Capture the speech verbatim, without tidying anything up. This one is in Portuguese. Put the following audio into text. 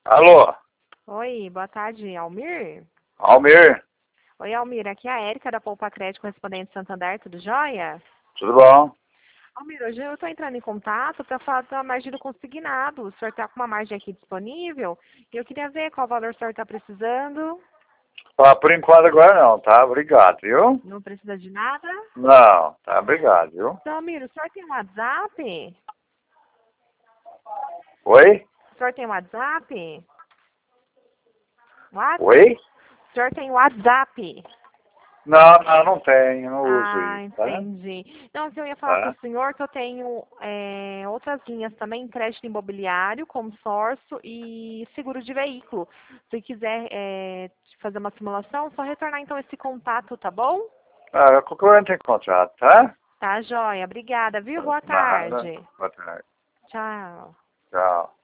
Alô? Oi, boa tarde, Almir? Almir? Oi, Almir, aqui é a Érica da Poupa Crédito Correspondente Santander, tudo jóia? Tudo bom? Almir, hoje eu estou entrando em contato para falar da margem do consignado. O senhor está com uma margem aqui disponível e eu queria ver qual valor o senhor está precisando. Ah, por enquanto agora não, tá? Obrigado, viu? Não precisa de nada? Não, tá? Obrigado, viu? Então, Almir, o senhor tem WhatsApp? Oi? O senhor tem WhatsApp? What? Oi? O senhor tem WhatsApp? Não, não, não tenho, não uso Ah, isso, tá? entendi. Não, eu ia falar para Tá? o senhor que eu tenho é, outras linhas também, crédito imobiliário, consórcio e seguro de veículo. Se quiser é, fazer uma simulação, só retornar então esse contato, tá bom? Ah, qualquer coisa tem contrato, tá? Tá, joia. Obrigada, viu? Boa Nada. tarde. Boa tarde. Tchau. Tchau.